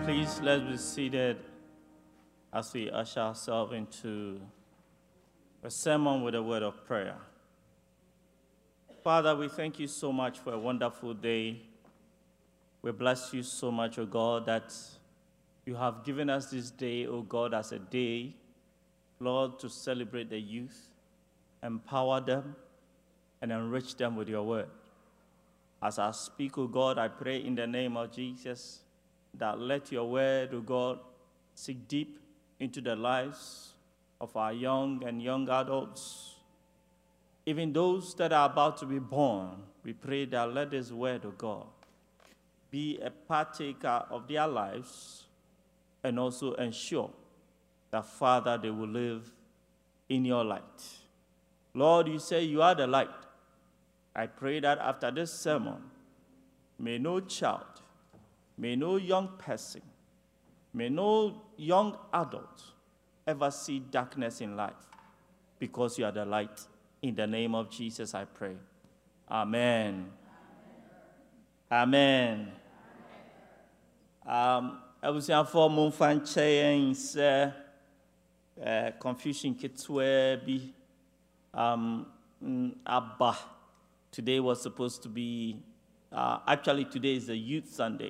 Please, let's be seated as we usher ourselves into a sermon with a word of prayer. Father, we thank you so much for a wonderful day. We bless you so much, O God, that you have given us this day, O God, as a day, Lord, to celebrate the youth, empower them, and enrich them with your word. As I speak, O God, I pray in the name of Jesus that let your word, O God, sink deep into the lives of our young and young adults. Even those that are about to be born, we pray that let this word, O God, be a partaker of their lives and also ensure that, Father, they will live in your light. Lord, you say you are the light. I pray that after this sermon, may no child, may no young person, may no young adult ever see darkness in life, because you are the light. In the name of Jesus, I pray. Amen. Amen. I was here for Mumfan Chains, confusion kitswe bi Abba. Today was supposed to be, actually today is the Youth Sunday.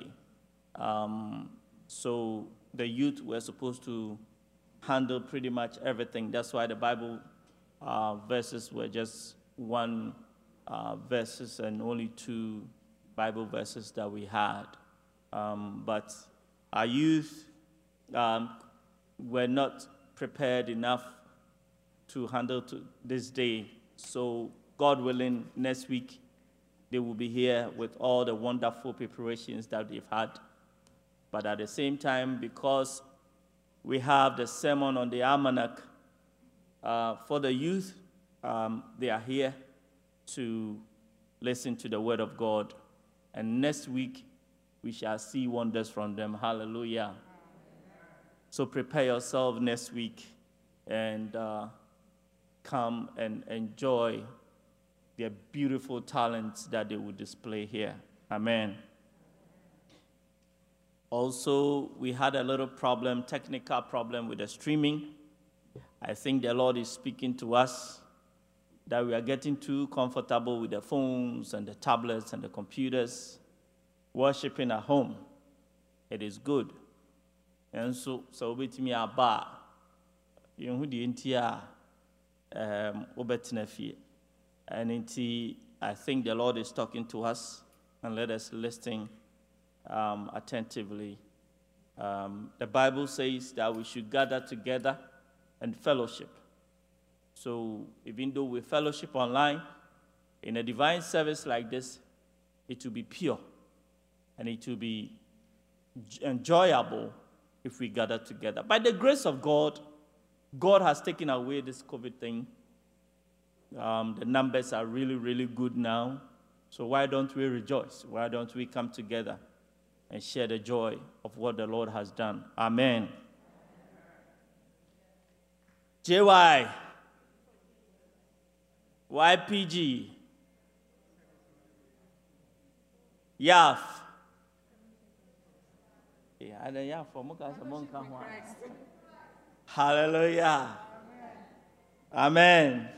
So the youth were supposed to handle pretty much everything. That's why the Bible verses were just one verses and only two Bible verses that we had. But our youth were not prepared enough to handle this day. So God willing, next week they will be here with all the wonderful preparations that they've had. But at the same time, because we have the sermon on the almanac for the youth, they are here to listen to the word of God. And next week, we shall see wonders from them. Hallelujah. So prepare yourself next week and come and enjoy their beautiful talents that they will display here. Amen. Also, we had a little problem, technical problem with the streaming. I think the Lord is speaking to us that we are getting too comfortable with the phones and the tablets and the computers, worshiping at home. It is good. And so with me aba, you know the entire obetinafi. And I think the Lord is talking to us, and let us listen attentively. The Bible says that we should gather together and fellowship. So even though we fellowship online, in a divine service like this, it will be pure and it will be enjoyable if we gather together. By the grace of God, God has taken away this COVID thing. The numbers are really, really good now. So why don't we rejoice? Why don't we come together and share the joy of what the Lord has done? Amen. JY, YPG, YAF. Hallelujah. Amen.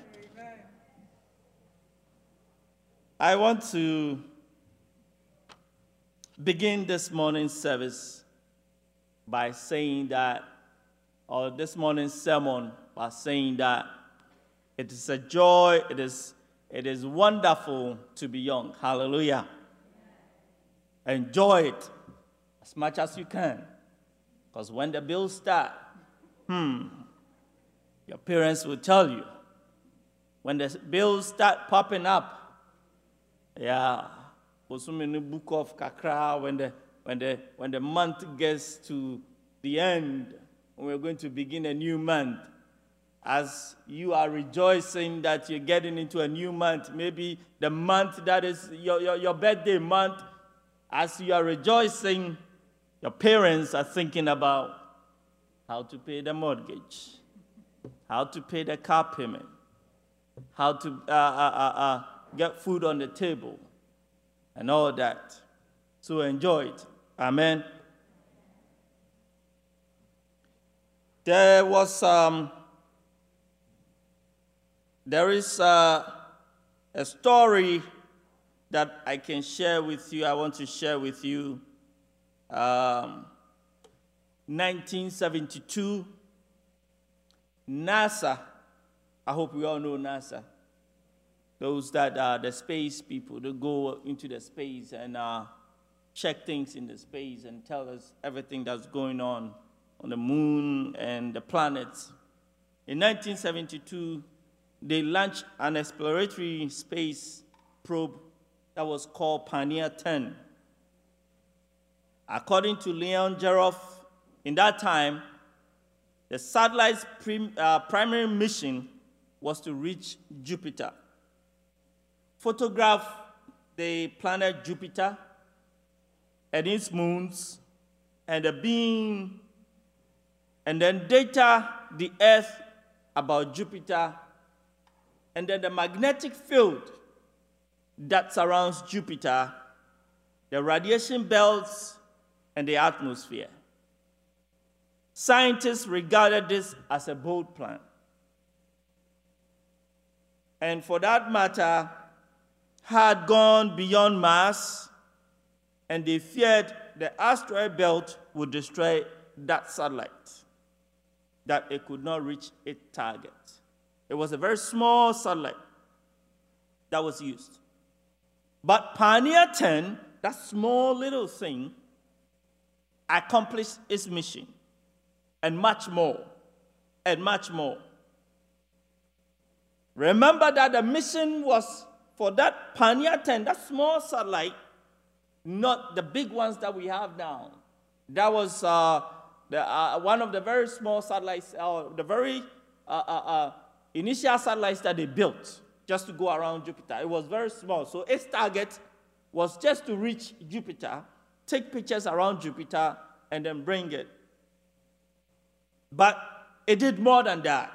I want to begin this morning's service by saying that, or this morning's sermon by saying that it is a joy, it is wonderful to be young. Hallelujah. Enjoy it as much as you can. Because when the bills start, your parents will tell you. When the bills start popping up, yeah, book of kakra, when the month gets to the end, when we're going to begin a new month, as you are rejoicing that you're getting into a new month, maybe the month that is your birthday month, as you are rejoicing, your parents are thinking about how to pay the mortgage, how to pay the car payment, how to get food on the table, and all that. So enjoy it. Amen. There is a story that I can share with you. I want to share with you. 1972, NASA. I hope we all know NASA. Those that are the space people, they go into the space and check things in the space and tell us everything that's going on the moon and the planets. In 1972, they launched an exploratory space probe that was called Pioneer 10. According to Leon Geroff, in that time, the satellite's primary mission was to reach Jupiter, photograph the planet Jupiter and its moons and the being, and then data the Earth about Jupiter, and then the magnetic field that surrounds Jupiter, the radiation belts, and the atmosphere. Scientists regarded this as a bold plan. And for that matter, had gone beyond Mars, and they feared the asteroid belt would destroy that satellite, that it could not reach its target. It was a very small satellite that was used. But Pioneer 10, that small little thing, accomplished its mission, and much more, and much more. Remember that the mission was for that Pioneer 10, that small satellite, not the big ones that we have now. That was one of the very small satellites, the very initial satellites that they built just to go around Jupiter. It was very small. So its target was just to reach Jupiter, take pictures around Jupiter, and then bring it. But it did more than that.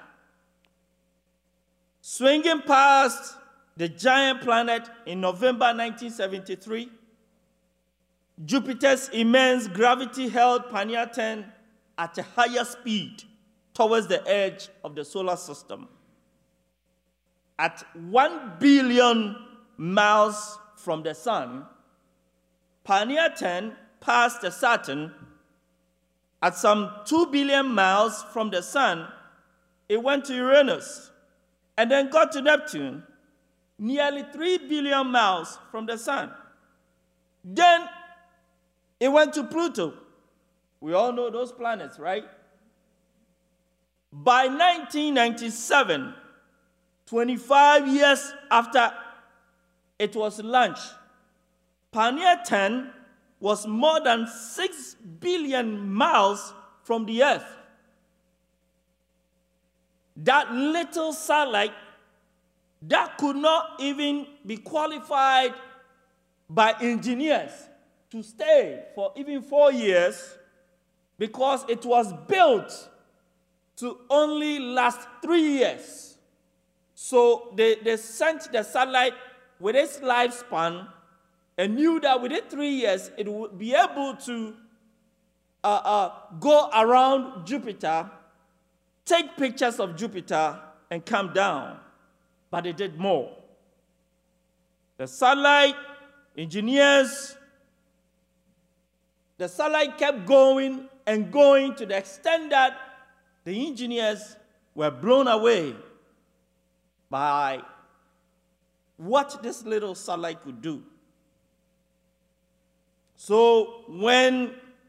Swinging past the giant planet in November 1973, Jupiter's immense gravity held Pioneer 10 at a higher speed towards the edge of the solar system. At 1 billion miles from the sun, Pioneer 10 passed the Saturn. At some 2 billion miles from the sun, it went to Uranus, and then got to Neptune, nearly 3 billion miles from the sun. Then it went to Pluto. We all know those planets, right? By 1997, 25 years after it was launched, Pioneer 10 was more than 6 billion miles from the Earth. That little satellite that could not even be qualified by engineers to stay for even 4 years because it was built to only last 3 years. So they sent the satellite with its lifespan and knew that within 3 years it would be able to go around Jupiter, take pictures of Jupiter, and come down. But it did more. The satellite engineers, the satellite kept going and going to the extent that the engineers were blown away by what this little satellite could do. So when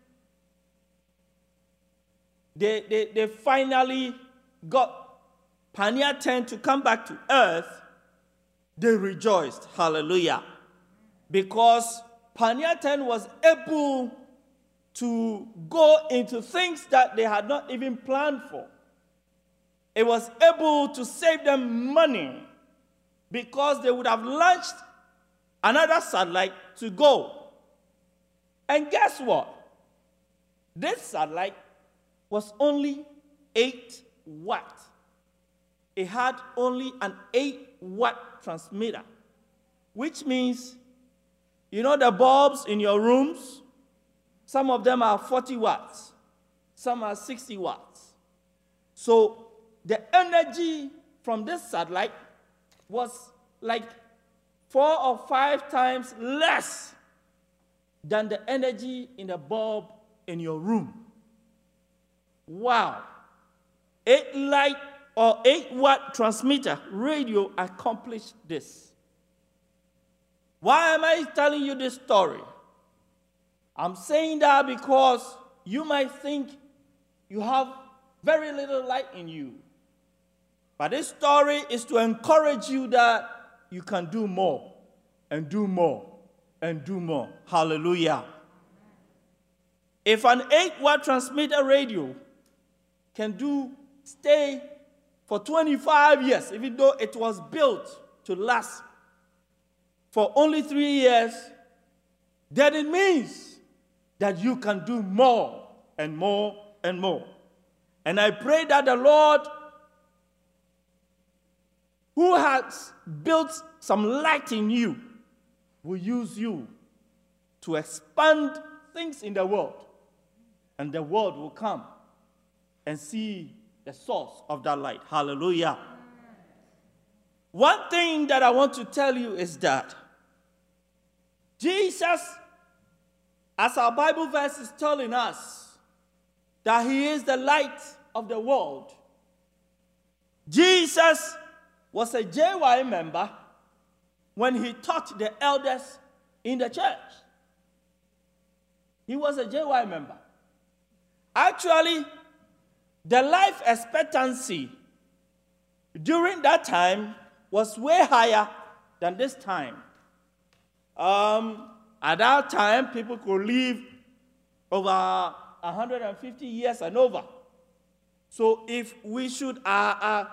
they finally got Pioneer 10 to come back to Earth, they rejoiced. Hallelujah. Because Pioneer 10 was able to go into things that they had not even planned for. It was able to save them money because they would have launched another satellite to go. And guess what? This satellite was only 8 watts. It had only an 8-watt transmitter, which means, you know the bulbs in your rooms? Some of them are 40 watts. Some are 60 watts. So the energy from this satellite was like 4 or 5 times less than the energy in the bulb in your room. Wow. 8-watt transmitter radio accomplished this. Why am I telling you this story? I'm saying that because you might think you have very little light in you. But this story is to encourage you that you can do more and do more and do more. Hallelujah. If an 8-watt transmitter radio can stay for 25 years, even though it was built to last for only 3 years, then it means that you can do more and more and more. And I pray that the Lord, who has built some light in you, will use you to expand things in the world. And the world will come and see the source of that light. Hallelujah. One thing that I want to tell you is that Jesus, as our Bible verse is telling us, that he is the light of the world. Jesus was a JY member when he taught the elders in the church. He was a JY member. Actually, the life expectancy during that time was way higher than this time. At that time, people could live over 150 years and over. So if we should have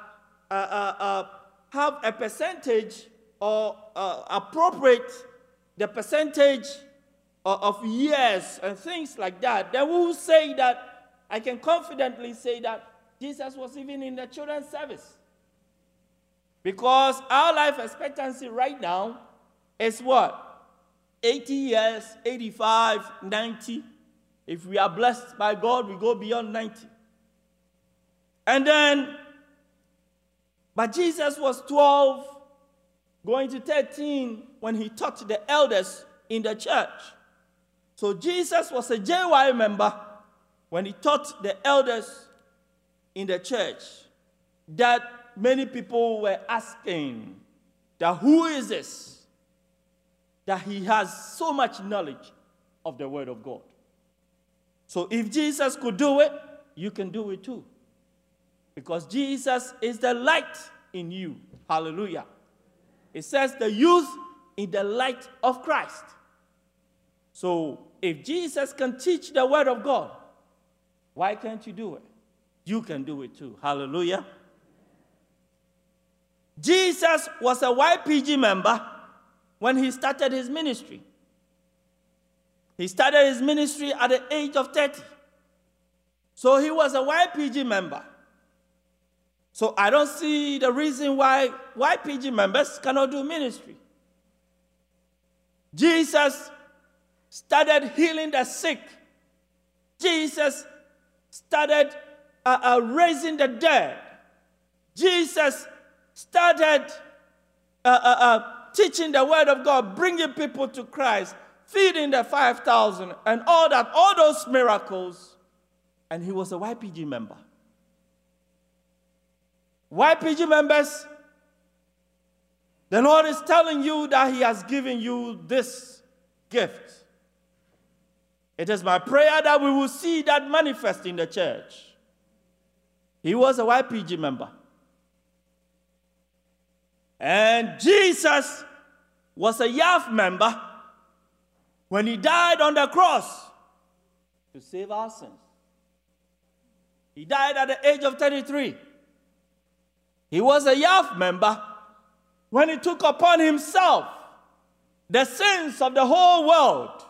a percentage or appropriate the percentage of years and things like that, then we will say that, I can confidently say that Jesus was even in the children's service. Because our life expectancy right now is what? 80 years, 85, 90. If we are blessed by God, we go beyond 90. And then, but Jesus was 12, going to 13 when he taught the elders in the church. So Jesus was a JY member when he taught the elders in the church, that many people were asking that who is this? That he has so much knowledge of the word of God. So if Jesus could do it, you can do it too. Because Jesus is the light in you. Hallelujah. It says the youth in the light of Christ. So if Jesus can teach the word of God, why can't you do it? You can do it too. Hallelujah. Jesus was a YPG member when he started his ministry. He started his ministry at the age of 30. So he was a YPG member. So I don't see the reason why YPG members cannot do ministry. Jesus started healing the sick. Jesus started raising the dead. Jesus started teaching the word of God, bringing people to Christ, feeding the 5,000 and all that, all those miracles. And he was a YPG member. YPG members, the Lord is telling you that he has given you this gift. It is my prayer that we will see that manifest in the church. He was a YPG member. And Jesus was a YAF member when he died on the cross to save our sins. He died at the age of 33. He was a YAF member when he took upon himself the sins of the whole world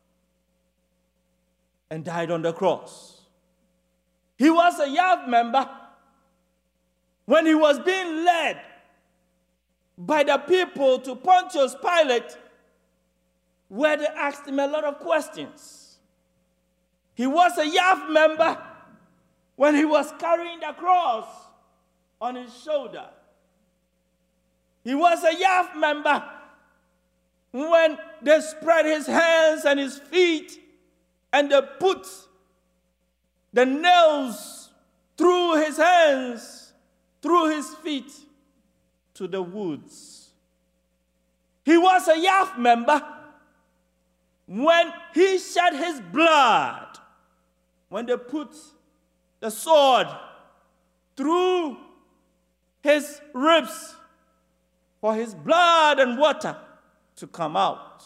and died on the cross. He was a YAF member when he was being led by the people to Pontius Pilate, where they asked him a lot of questions. He was a YAF member when he was carrying the cross on his shoulder. He was a Yahweh member when they spread his hands and his feet and they put the nails through his hands, through his feet to the woods. He was a Yahweh member when he shed his blood, when they put the sword through his ribs for his blood and water to come out.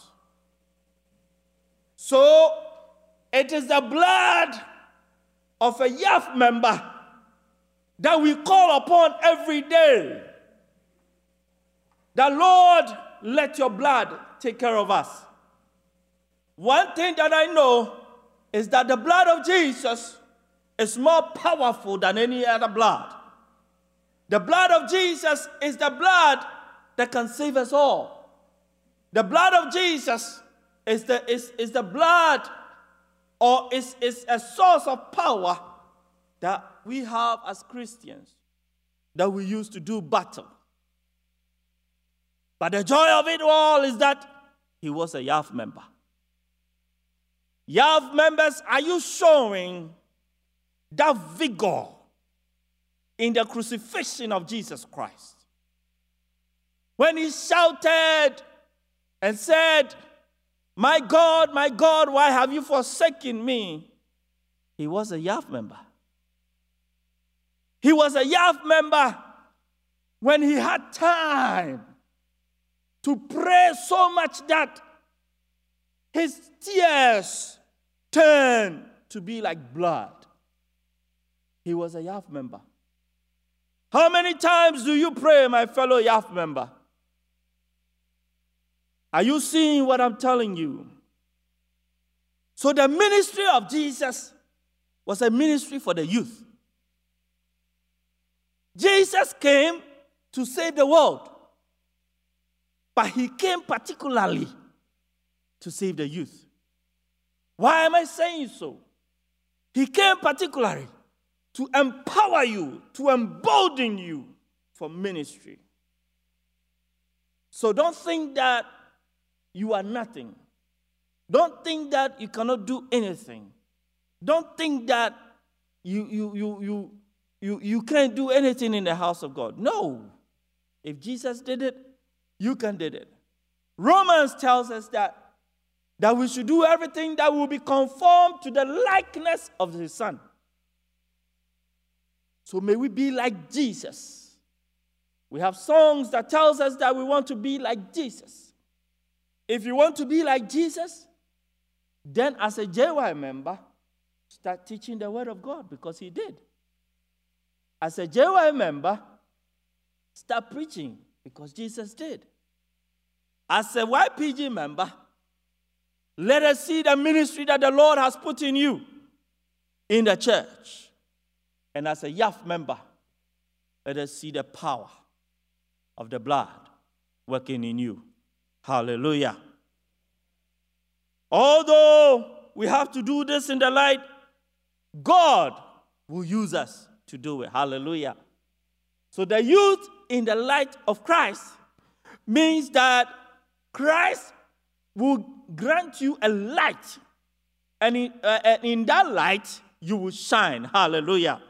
So it is the blood of a Yahweh member that we call upon every day. The Lord, let your blood take care of us. One thing that I know is that the blood of Jesus is more powerful than any other blood. The blood of Jesus is the blood that can save us all. The blood of Jesus is the blood, or is a source of power that we have as Christians that we use to do battle. But the joy of it all is that he was a Yahweh member. Yahweh members, are you showing that vigor in the crucifixion of Jesus Christ? When he shouted and said, my God, why have you forsaken me? He was a Yahweh member. He was a Yahweh member when he had time to pray so much that his tears turned to be like blood. He was a Yahweh member. How many times do you pray, my fellow Yahweh member? Are you seeing what I'm telling you? So the ministry of Jesus was a ministry for the youth. Jesus came to save the world, but he came particularly to save the youth. Why am I saying so? He came particularly to empower you, to embolden you for ministry. So don't think that you are nothing. Don't think that you cannot do anything. Don't think that you can't do anything in the house of God. No. If Jesus did it, you can do it. Romans tells us that we should do everything that will be conformed to the likeness of his Son. So may we be like Jesus. We have songs that tells us that we want to be like Jesus. If you want to be like Jesus, then as a JY member, start teaching the word of God, because he did. As a JY member, start preaching, because Jesus did. As a YPG member, let us see the ministry that the Lord has put in you in the church. And as a Yahweh member, let us see the power of the blood working in you. Hallelujah. Although we have to do this in the light, God will use us to do it. Hallelujah. So the youth in the light of Christ means that Christ will grant you a light. And in that light, you will shine. Hallelujah.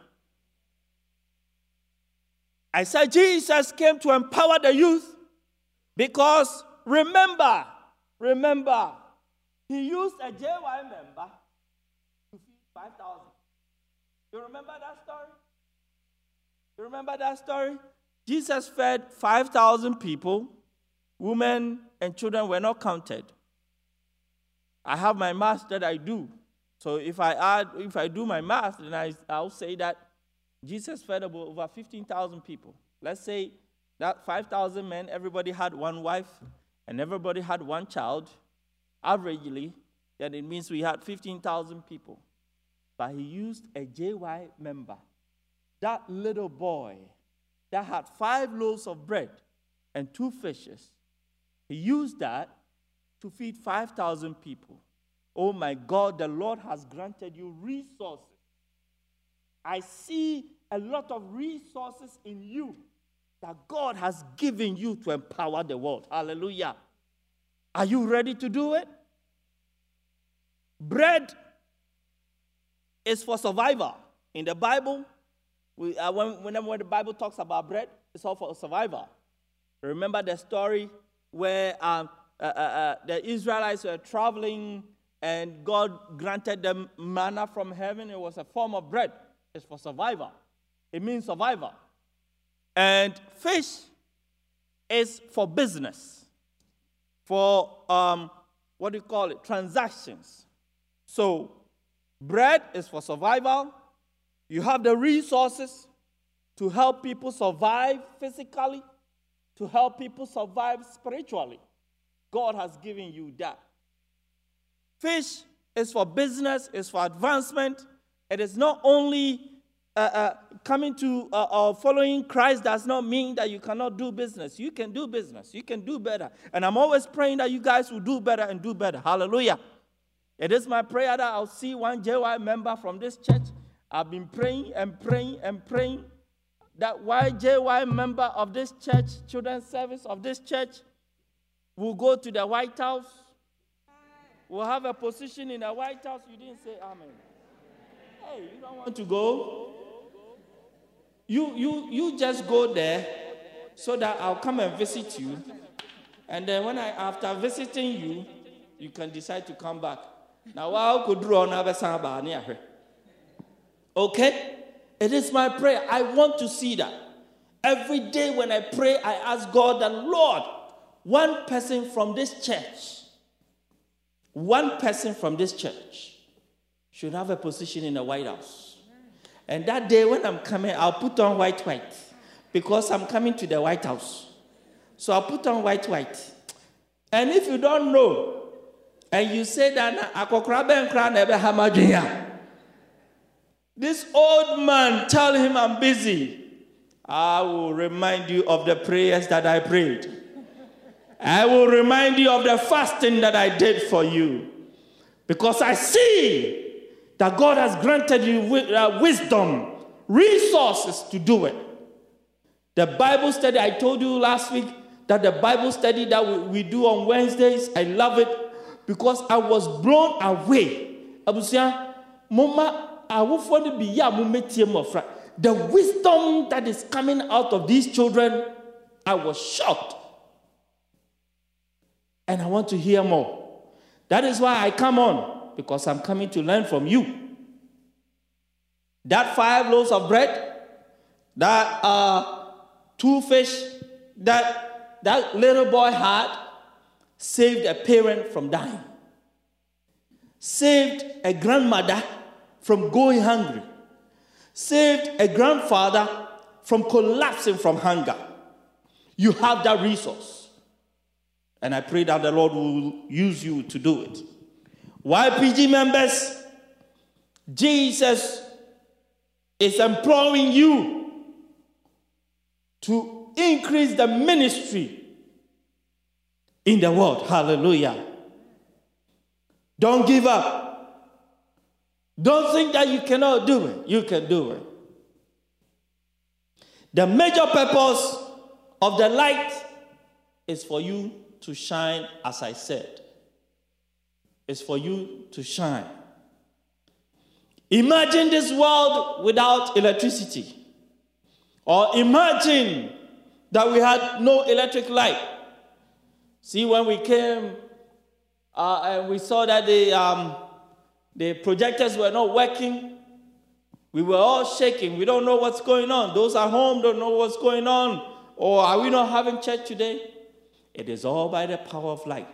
I said Jesus came to empower the youth because remember, he used a JY member to feed 5,000. You remember that story? You remember that story? Jesus fed 5,000 people. Women and children were not counted. I have my math that I do. So if I do my math, then I'll say that Jesus fed about over 15,000 people. Let's say that 5,000 men, everybody had one wife, and everybody had one child. Averagely, then it means we had 15,000 people. But he used a JY member, that little boy that had 5 loaves of bread and 2 fishes. He used that to feed 5,000 people. Oh my God, the Lord has granted you resources. I see a lot of resources in you that God has given you to empower the world. Hallelujah. Are you ready to do it? Bread is for survival. In the Bible, whenever the Bible talks about bread, it's all for survival. Remember the story where the Israelites were traveling and God granted them manna from heaven. It was a form of bread. It's for survival. It means survival. And fish is for business, for, transactions. So bread is for survival. You have the resources to help people survive physically, to help people survive spiritually. God has given you that. Fish is for business, is for advancement. It is not only coming to or following Christ does not mean that you cannot do business. You can do business. You can do better. And I'm always praying that you guys will do better and do better. Hallelujah. It is my prayer that I'll see one JY member from this church. I've been praying and praying and praying that JY member of this church, children's service of this church, will go to the White House. Will have a position in the White House. You didn't say amen. Hey, you don't want to go? You just go there so that I'll come and visit you. And then after visiting you, you can decide to come back. Now, I could draw another somebody. Okay? It is my prayer. I want to see that. Every day when I pray, I ask God that, Lord, one person from this church should have a position in the White House. And that day when I'm coming, I'll put on white, because I'm coming to the White House. So I'll put on white. And if you don't know, and you say that, this old man, tell him I'm busy, I will remind you of the prayers that I prayed. I will remind you of the fasting that I did for you. Because I see that God has granted you wisdom, resources to do it. The Bible study, I told you last week that the Bible study that we do on Wednesdays, I love it because I was blown away. The wisdom that is coming out of these children, I was shocked. And I want to hear more. That is why I come on, because I'm coming to learn from you. That 5 loaves of bread, that 2 fish that little boy had, saved a parent from dying. Saved a grandmother from going hungry. Saved a grandfather from collapsing from hunger. You have that resource. And I pray that the Lord will use you to do it. YPG members, Jesus is employing you to increase the ministry in the world. Hallelujah. Don't give up. Don't think that you cannot do it. You can do it. The major purpose of the light is for you to shine, as I said. It's for you to shine. Imagine this world without electricity. Or imagine that we had no electric light. See, when we came and we saw that the projectors were not working, we were all shaking. We don't know what's going on. Those at home don't know what's going on. Or are we not having church today? It is all by the power of light.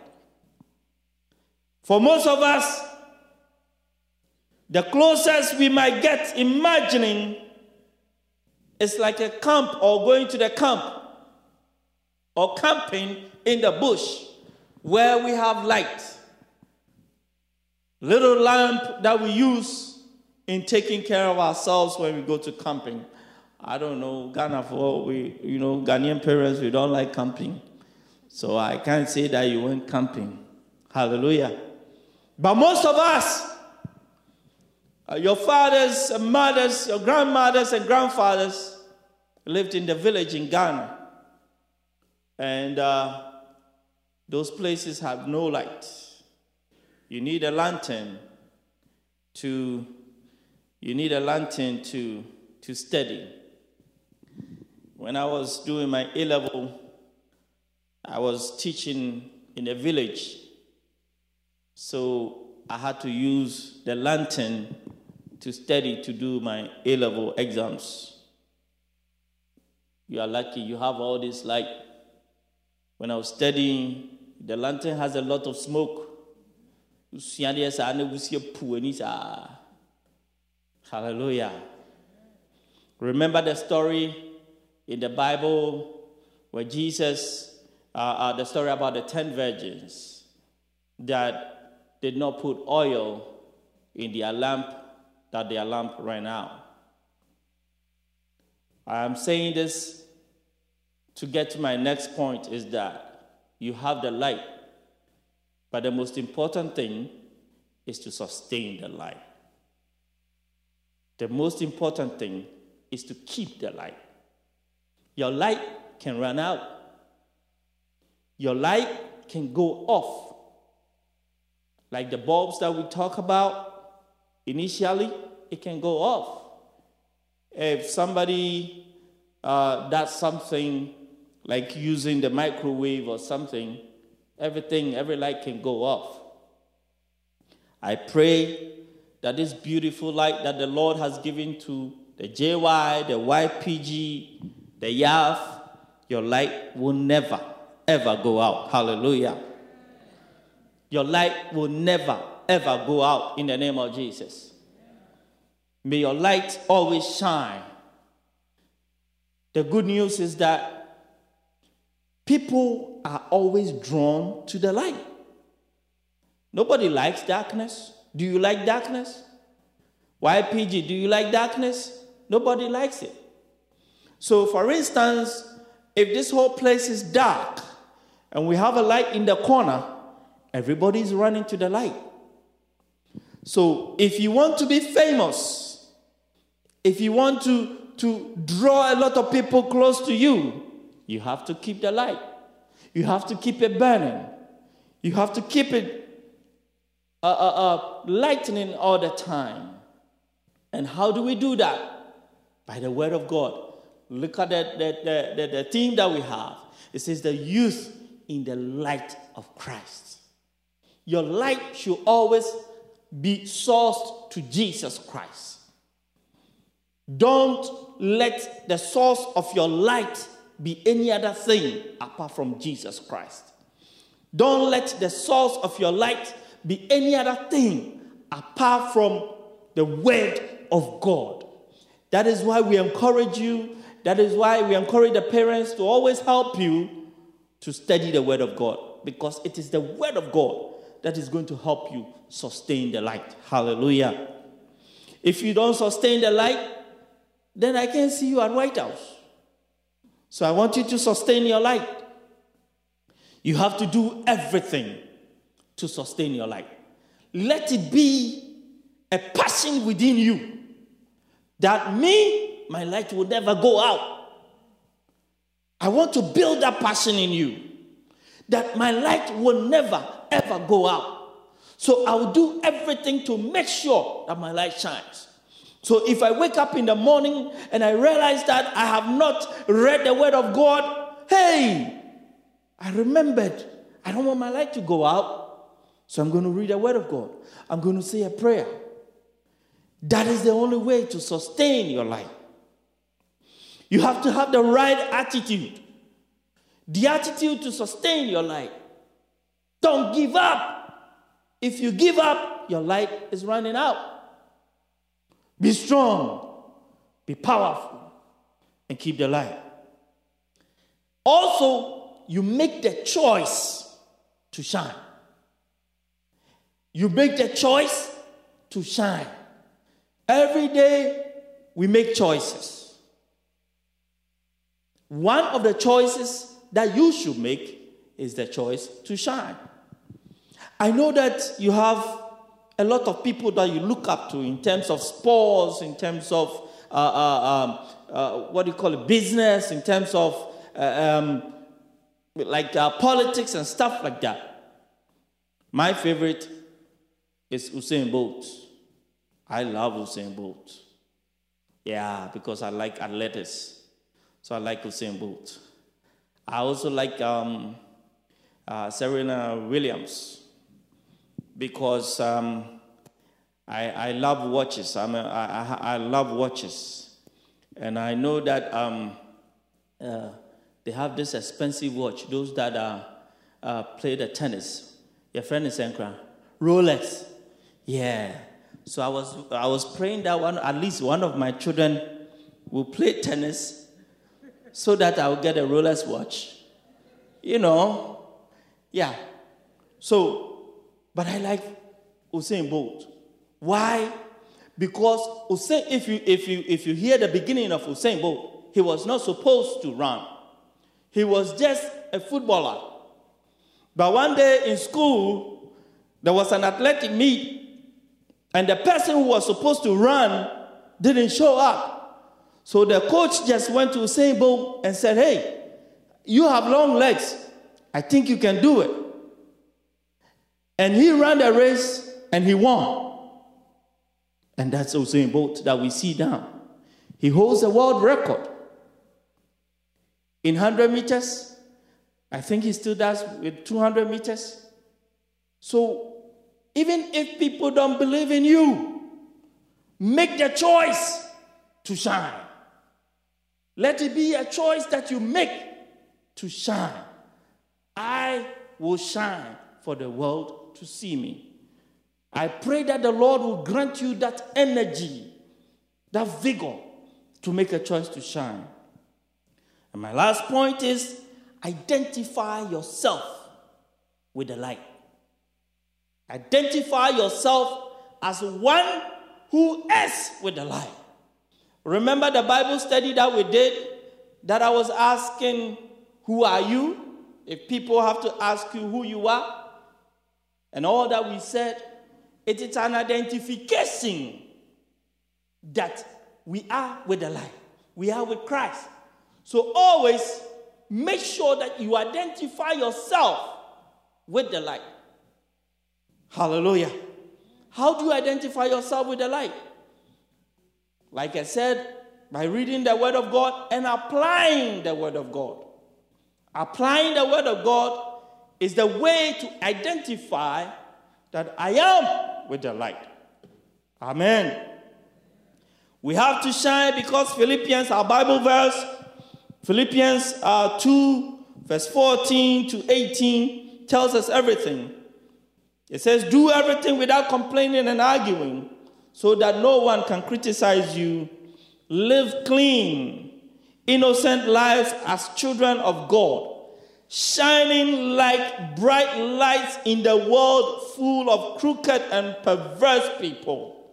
For most of us, the closest we might get imagining is like a camp or going to the camp or camping in the bush where we have light. Little lamp that we use in taking care of ourselves when we go to camping. I don't know, Ghana, Ghanaian parents, we don't like camping. So I can't say that you went camping. Hallelujah. But most of us, Your fathers and mothers, your grandmothers and grandfathers lived in the village in Ghana. And those places have no light. You need a lantern to study. When I was doing my A-level, I was teaching in a village. So I had to use the lantern to study to do my A-level exams. You are lucky you have all this light. When I was studying, the lantern has a lot of smoke. Hallelujah. Remember the story in the Bible where Jesus, the story about the 10 virgins that did not put oil in their lamp, that their lamp ran out. I am saying this to get to my next point, is that you have the light, but the most important thing is to sustain the light. The most important thing is to keep the light. Your light can run out. Your light can go off. Like the bulbs that we talk about initially, it can go off. If somebody does something like using the microwave or something, every light can go off. I pray that this beautiful light that the Lord has given to the JY, the YPG, the YAF, your light will never, ever go out. Hallelujah. Your light will never, ever go out in the name of Jesus. May your light always shine. The good news is that people are always drawn to the light. Nobody likes darkness. Do you like darkness? YPG, do you like darkness? Nobody likes it. So, for instance, if this whole place is dark and we have a light in the corner, everybody's running to the light. So, if you want to be famous, if you want to draw a lot of people close to you, you have to keep the light. You have to keep it burning. You have to keep it lightening all the time. And how do we do that? By the word of God. Look at the theme that we have. It says the youth in the light of Christ. Your light should always be sourced to Jesus Christ. Don't let the source of your light be any other thing apart from Jesus Christ. Don't let the source of your light be any other thing apart from the word of God. That is why we encourage you. That is why we encourage the parents to always help you to study the word of God, because it is the word of God that is going to help you sustain the light. Hallelujah. If you don't sustain the light, then I can't see you at White House. So I want you to sustain your light. You have to do everything to sustain your light. Let it be a passion within you that my light will never go out. I want to build that passion in you that my light will never, ever go out. So I will do everything to make sure that my light shines. So if I wake up in the morning and I realize that I have not read the word of God, hey, I remembered I don't want my light to go out. So I'm going to read the word of God. I'm going to say a prayer. That is the only way to sustain your life. You have to have the right attitude. The attitude to sustain your life. Don't give up. If you give up, your light is running out. Be strong. Be powerful. And keep the light. Also, you make the choice to shine. You make the choice to shine. Every day, we make choices. One of the choices that you should make is the choice to shine. I know that you have a lot of people that you look up to in terms of sports, in terms of what do you call it, business, in terms of politics and stuff like that. My favorite is Usain Bolt. I love Usain Bolt. Yeah, because I like athletics. So I like Usain Bolt. I also like Serena Williams because I love watches. I love watches. And I know that they have this expensive watch, those that play the tennis. Your friend is Enkra. Rolex. Yeah. So I was praying that at least one of my children will play tennis so that I will get a Rolex watch. Yeah. So, but I like Usain Bolt. Why? Because Usain, if you hear the beginning of Usain Bolt, he was not supposed to run. He was just a footballer. But one day in school, there was an athletic meet, and the person who was supposed to run didn't show up. So the coach just went to Usain Bolt and said, "Hey, you have long legs. I think you can do it." And he ran the race and he won. And that's Usain Bolt that we see now. He holds the world record in 100 meters. I think he still does with 200 meters. So even if people don't believe in you, make the choice to shine. Let it be a choice that you make to shine. I will shine for the world to see me. I pray that the Lord will grant you that energy, that vigor to make a choice to shine. And my last point is identify yourself with the light. Identify yourself as one who is with the light. Remember the Bible study that we did, that I was asking, who are you? If people have to ask you who you are, and all that we said, it is an identification that we are with the light. We are with Christ. So always make sure that you identify yourself with the light. Hallelujah. How do you identify yourself with the light? Like I said, by reading the Word of God and applying the Word of God. Applying the Word of God is the way to identify that I am with the light. Amen. We have to shine because Philippians, our Bible verse, Philippians 2, verse 14 to 18, tells us everything. It says, do everything without complaining and arguing, so that no one can criticize you. Live clean, innocent lives as children of God, shining like bright lights in the world full of crooked and perverse people.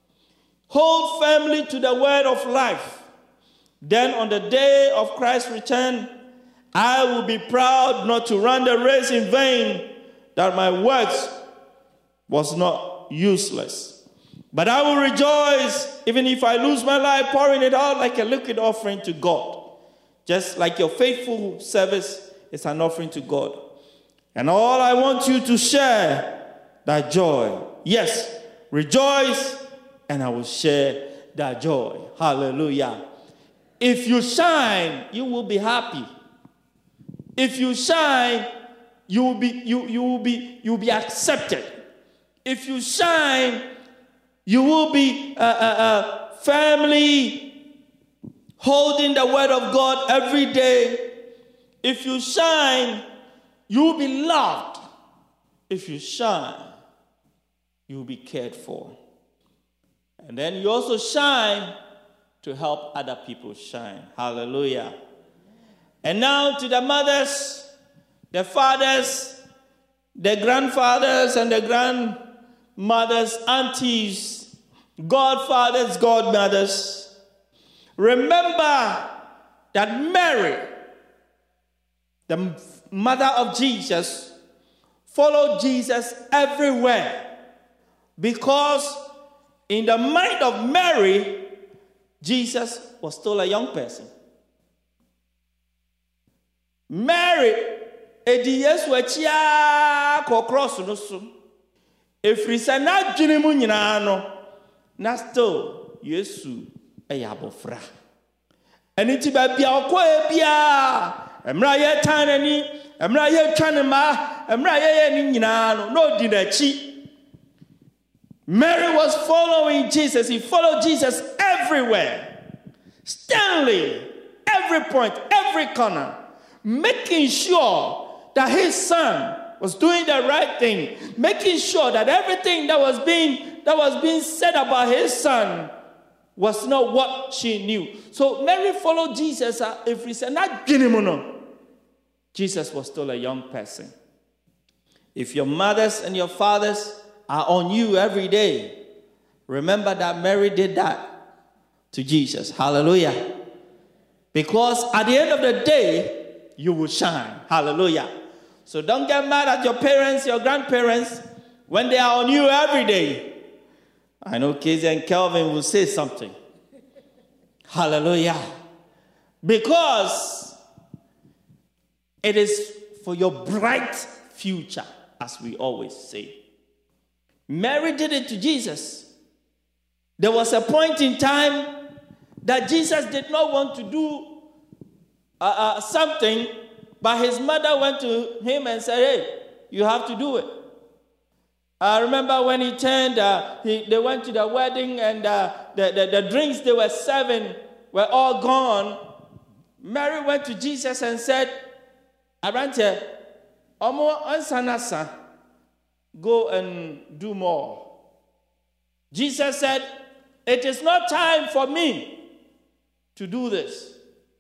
Hold firmly to the word of life. Then on the day of Christ's return, I will be proud not to run the race in vain, that my works was not useless. But I will rejoice even if I lose my life, pouring it out like a liquid offering to God. Just like your faithful service is an offering to God. And all I want you to share that joy. Yes, rejoice, and I will share that joy. Hallelujah. If you shine, you will be happy. If you shine, you will be accepted. If you shine, you will be firmly holding the word of God every day. If you shine, you will be loved. If you shine, you will be cared for. And then you also shine to help other people shine. Hallelujah. And now to the mothers, the fathers, the grandfathers and the grandmothers, aunties, godfathers, godmothers. Remember that Mary, the mother of Jesus, followed Jesus everywhere. Because in the mind of Mary, Jesus was still a young person. Mary, edi Yesu achia ko cross no so. Efrisa na dwene mu nyina no, na still Yesu eyabofra. Eni ti ba bia okoe bia, emra ye tanani, emra ye twanema, emra ye ni nyina no di na chi. Mary was following Jesus. He followed Jesus everywhere. Sternly, every point, every corner, making sure that his son was doing the right thing, making sure that everything that was being said about his son was not what she knew. So Mary followed Jesus. If we say not Jesus was still a young person. If your mothers and your fathers are on you every day, remember that Mary did that to Jesus. Hallelujah. Because at the end of the day, you will shine. Hallelujah. So don't get mad at your parents, your grandparents, when they are on you every day. I know Casey and Kelvin will say something. Hallelujah. Because it is for your bright future, as we always say. Mary did it to Jesus. There was a point in time that Jesus did not want to do something, but his mother went to him and said, hey, you have to do it. I remember when he turned, they went to the wedding and the drinks they were serving were all gone. Mary went to Jesus and said, Arante, Omo ansanasa. Go and do more. Jesus said, it is not time for me to do this.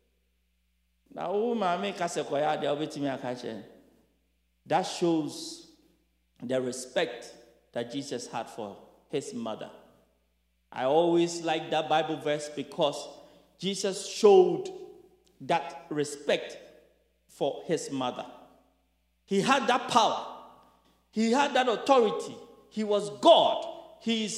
That shows the respect that Jesus had for his mother. I always like that Bible verse because Jesus showed that respect for his mother. He had that power. He had that authority. He was God. He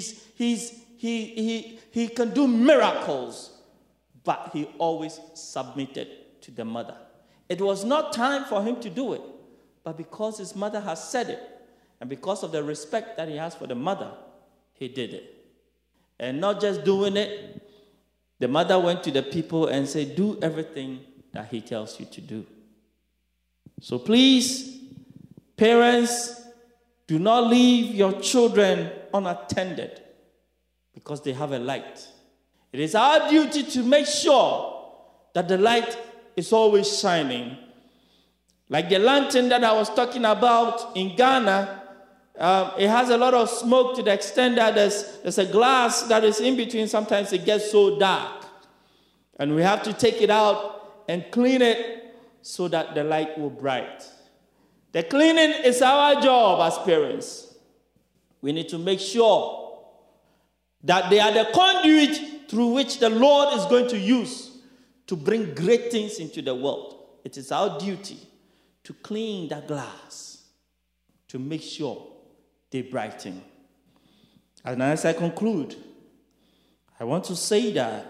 can do miracles, but he always submitted to the mother. It was not time for him to do it, but because his mother has said it, and because of the respect that he has for the mother, he did it. And not just doing it, the mother went to the people and said, do everything that he tells you to do. So please, parents, do not leave your children unattended because they have a light. It is our duty to make sure that the light is always shining. Like the lantern that I was talking about in Ghana, it has a lot of smoke to the extent that there's a glass that is in between. Sometimes it gets so dark. And we have to take it out and clean it so that the light will bright. The cleaning is our job as parents. We need to make sure that they are the conduit through which the Lord is going to use to bring great things into the world. It is our duty to clean that glass, to make sure they brighten. And as I conclude, I want to say that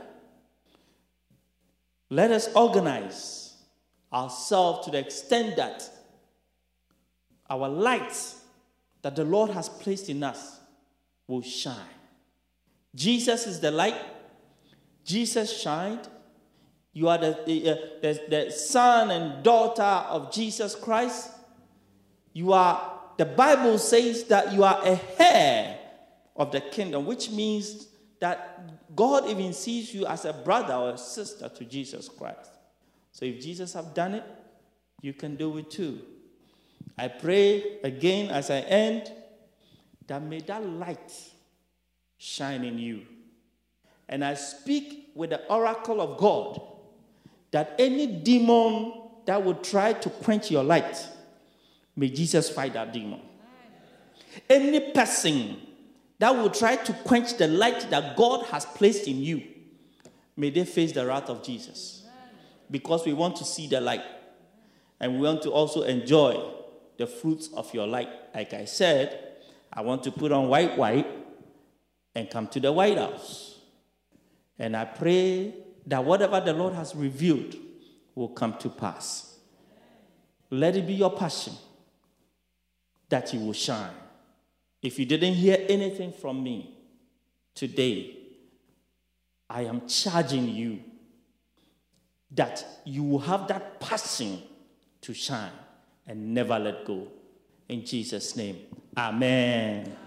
let us organize ourselves to the extent that our lights that the Lord has placed in us will shine. Jesus is the light. Jesus shined. You are the son and daughter of Jesus Christ. You are, the Bible says that you are a heir of the kingdom, which means that God even sees you as a brother or a sister to Jesus Christ. So if Jesus have done it, you can do it too. I pray again as I end that may that light shine in you. And I speak with the oracle of God that any demon that would try to quench your light, may Jesus fight that demon. Any person that will try to quench the light that God has placed in you, may they face the wrath of Jesus. Because we want to see the light. And we want to also enjoy the fruits of your light. Like I said, I want to put on white and come to the White House. And I pray that whatever the Lord has revealed will come to pass. Let it be your passion that you will shine. If you didn't hear anything from me today, I am charging you that you will have that passion to shine and never let go. In Jesus' name, amen.